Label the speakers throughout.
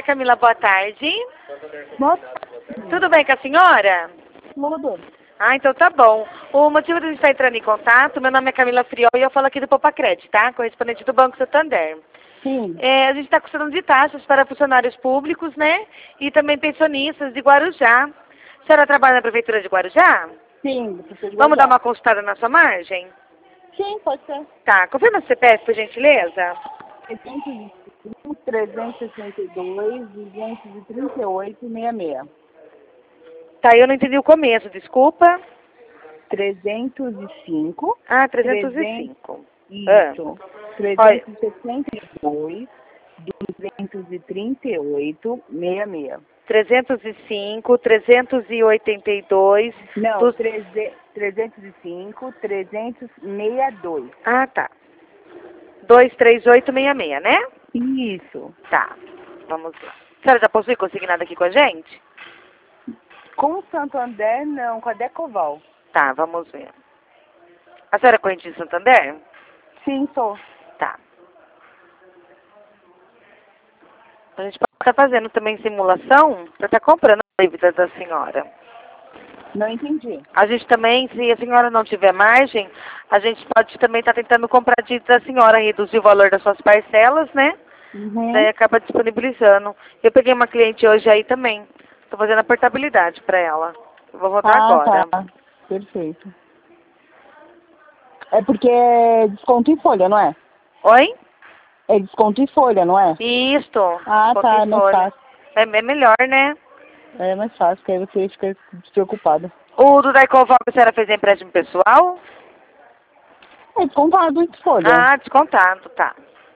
Speaker 1: Camila, boa tarde.
Speaker 2: Nossa,
Speaker 1: Tudo bem com a senhora?
Speaker 2: tudo.
Speaker 1: Ah, então tá bom. O motivo de a gente estar entrando em contato, meu nome é Camila Friol e eu falo aqui do Popacred, tá? Correspondente do Banco Santander.
Speaker 2: Sim,
Speaker 1: A gente está custando de taxas para funcionários públicos, né? E também pensionistas de Guarujá. A senhora trabalha na Prefeitura de Guarujá?
Speaker 2: sim, preciso
Speaker 1: Vamos dar
Speaker 2: guardar.
Speaker 1: uma consultada na sua margem?
Speaker 2: Sim, pode ser.
Speaker 1: Tá, confirma o CPF, por gentileza.
Speaker 2: 362, 238, 66.
Speaker 1: Tá, eu não entendi o começo, desculpa.
Speaker 2: 305,
Speaker 1: Ah,
Speaker 2: 300,
Speaker 1: 305.
Speaker 2: isso.
Speaker 1: Olha,
Speaker 2: 362, 238, 66.
Speaker 1: 305, 382.
Speaker 2: Não,
Speaker 1: Dos...
Speaker 2: 305, 362.
Speaker 1: Ah, tá. 23866, né?
Speaker 2: Isso.
Speaker 1: Tá. Vamos lá. A senhora já possui consignado aqui com a gente?
Speaker 2: Com o Santander, não, com a Decoval.
Speaker 1: Tá, vamos ver. A senhora é corrente de Santander?
Speaker 2: Sim, sou.
Speaker 1: Tá. A gente pode estar fazendo também simulação para estar comprando a dívida da senhora.
Speaker 2: Não entendi.
Speaker 1: A gente também, se a senhora não tiver margem, a gente pode também estar tentando comprar a dívida da senhora, reduzir o valor das suas parcelas, né? Daí
Speaker 2: Uhum.
Speaker 1: acaba disponibilizando. Eu peguei uma cliente hoje aí também. Estou fazendo a portabilidade para ela. Eu vou rodar agora.
Speaker 2: Tá. Perfeito. É porque é desconto em folha, não é?
Speaker 1: Oi?
Speaker 2: É desconto em folha, não é?
Speaker 1: Isto.
Speaker 2: Ah,
Speaker 1: Desconto
Speaker 2: tá,
Speaker 1: em
Speaker 2: é mais
Speaker 1: folha.
Speaker 2: fácil.
Speaker 1: É melhor, né?
Speaker 2: É mais fácil, que aí você fica despreocupado.
Speaker 1: O do Daicoval que a senhora fez empréstimo pessoal?
Speaker 2: É descontado em folha.
Speaker 1: Ah, descontado, tá.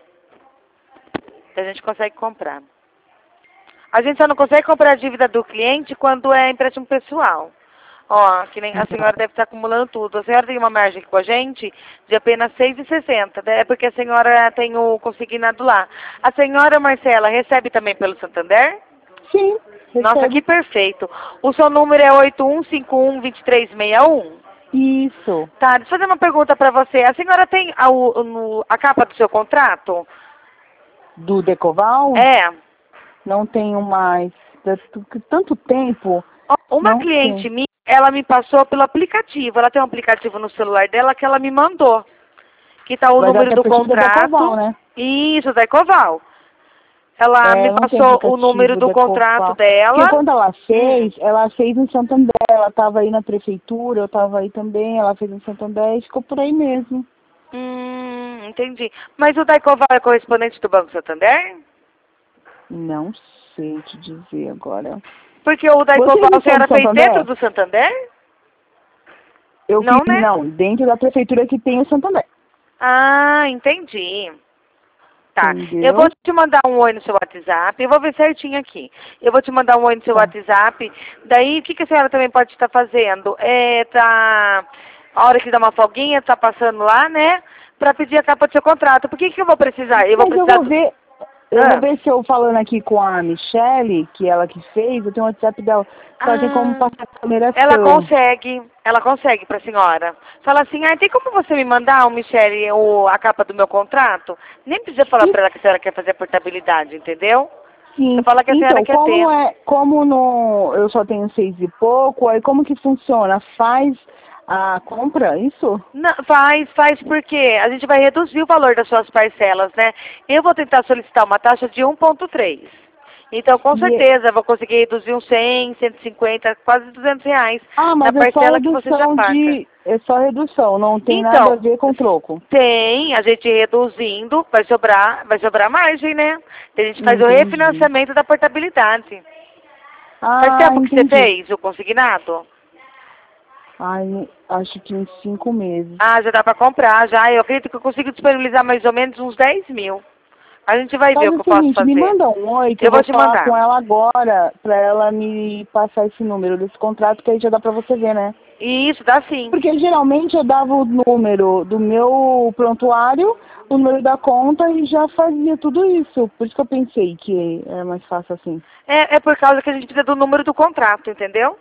Speaker 1: A gente consegue comprar. A gente só não consegue comprar a dívida do cliente quando é empréstimo pessoal. Ó, que nem a senhora deve estar acumulando tudo. A senhora tem uma margem aqui com a gente de apenas 6,60. É porque a senhora tem o consignado lá. A senhora Marcela recebe também pelo Santander?
Speaker 2: Sim,
Speaker 1: Nossa,
Speaker 2: recebe.
Speaker 1: que perfeito. O seu número é 8151-2361?
Speaker 2: Isso.
Speaker 1: Tá, deixa eu fazer uma pergunta para você. A senhora tem a capa do seu contrato?
Speaker 2: Do Decoval,
Speaker 1: É.
Speaker 2: não tenho mais. Tanto tempo,
Speaker 1: Ó, uma
Speaker 2: não
Speaker 1: cliente
Speaker 2: sei.
Speaker 1: minha, ela me passou pelo aplicativo. Ela tem um aplicativo no celular dela que ela me mandou. Que tá o
Speaker 2: Mas
Speaker 1: número
Speaker 2: até
Speaker 1: do
Speaker 2: precisa da Decoval,
Speaker 1: contrato.
Speaker 2: né?
Speaker 1: Isso, da Ecoval. Ela me
Speaker 2: É, não tem
Speaker 1: passou o número
Speaker 2: aplicativo
Speaker 1: do
Speaker 2: da
Speaker 1: contrato
Speaker 2: Decoval. Porque
Speaker 1: dela.
Speaker 2: quando ela fez em Santander, ela estava aí na prefeitura, eu estava aí também, ela fez em Santander e ficou por aí mesmo.
Speaker 1: Entendi. Mas o da Ecoval é correspondente do Banco Santander?
Speaker 2: Não sei te dizer agora.
Speaker 1: Porque o da
Speaker 2: Você
Speaker 1: Ecoval a
Speaker 2: registrou
Speaker 1: senhora
Speaker 2: do
Speaker 1: fez dentro
Speaker 2: Santander?
Speaker 1: do Santander?
Speaker 2: Eu
Speaker 1: Não,
Speaker 2: fiz,
Speaker 1: né?
Speaker 2: não, dentro da prefeitura que tem o Santander.
Speaker 1: Ah, entendi. Tá. Eu vou
Speaker 2: Entendeu?
Speaker 1: te mandar um oi no seu WhatsApp. Eu vou ver certinho aqui. Eu vou te mandar um oi no seu
Speaker 2: Tá.
Speaker 1: WhatsApp. Daí, o que a senhora também pode estar fazendo? A hora que dá uma folguinha, tá passando lá, né? Pra pedir a capa do seu contrato. Por que eu vou precisar? Eu vou
Speaker 2: Mas
Speaker 1: precisar
Speaker 2: eu vou
Speaker 1: Ah.
Speaker 2: ver se eu falando aqui com a Michelle, que ela que fez, eu tenho o WhatsApp dela, se ela tem como
Speaker 1: Ah,
Speaker 2: passar a numeração.
Speaker 1: ela consegue pra senhora. Fala assim, tem como você me mandar, Michele, a capa do meu contrato? Nem precisa falar
Speaker 2: E,
Speaker 1: pra ela que a senhora quer fazer a portabilidade, entendeu? Você
Speaker 2: sim,
Speaker 1: fala que a senhora
Speaker 2: então,
Speaker 1: quer ter.
Speaker 2: como no, eu só tenho 6 e pouco, aí como que funciona? Faz a compra, isso?
Speaker 1: Não, faz porque a gente vai reduzir o valor das suas parcelas, né? Eu vou tentar solicitar uma taxa de 1,3. Então, com
Speaker 2: E,
Speaker 1: certeza, eu vou conseguir reduzir uns 100, 150, quase R$ 200 na
Speaker 2: mas
Speaker 1: parcela que você já paga.
Speaker 2: é só redução, não tem nada a
Speaker 1: Então,
Speaker 2: ver com troco.
Speaker 1: tem, a gente reduzindo, vai sobrar margem, né? A gente faz o
Speaker 2: Entendi.
Speaker 1: refinanciamento da portabilidade. Faz
Speaker 2: Ah,
Speaker 1: tempo que você
Speaker 2: entendi.
Speaker 1: fez o consignado?
Speaker 2: Ai, acho que uns 5 meses.
Speaker 1: Ah, já dá para comprar, já. Eu acredito que eu consigo disponibilizar mais ou menos uns 10 mil. A gente vai ver
Speaker 2: Faz
Speaker 1: o
Speaker 2: o
Speaker 1: que eu posso
Speaker 2: seguinte, me
Speaker 1: fazer.
Speaker 2: manda um oi que eu
Speaker 1: Eu vou
Speaker 2: vou
Speaker 1: te
Speaker 2: falar
Speaker 1: mandar.
Speaker 2: com ela agora pra ela me passar esse número desse contrato que aí já dá pra você ver, né?
Speaker 1: Isso, dá sim.
Speaker 2: Porque geralmente eu dava o número do meu prontuário, o número da conta e já fazia tudo isso. Por isso que eu pensei que era mais fácil assim.
Speaker 1: É por causa que a gente precisa do número do contrato, entendeu?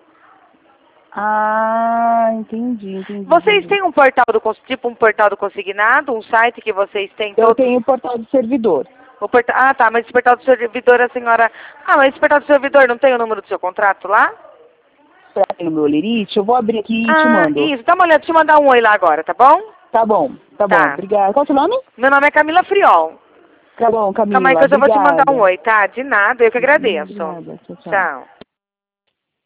Speaker 2: Ah,
Speaker 1: Vocês
Speaker 2: entendi.
Speaker 1: têm um portal tipo um portal do consignado, um site que vocês têm
Speaker 2: Eu
Speaker 1: todos.
Speaker 2: tenho o portal do servidor.
Speaker 1: Ah, tá, mas esse portal do servidor, a senhora... Ah, mas esse portal do servidor não tem o número do seu contrato lá?
Speaker 2: Será que tem no meu Olerite? Eu vou abrir aqui e te mando.
Speaker 1: Isso, dá uma olhada, deixa eu mandar um oi lá agora, tá bom?
Speaker 2: Tá bom, obrigada. Qual é o seu nome?
Speaker 1: Meu nome é Camila Friol.
Speaker 2: Tá bom, Camila,
Speaker 1: Calma aí que eu já vou te mandar um
Speaker 2: obrigada.
Speaker 1: oi, tá? De nada, eu que agradeço.
Speaker 2: Obrigada, tchau.
Speaker 1: Tchau.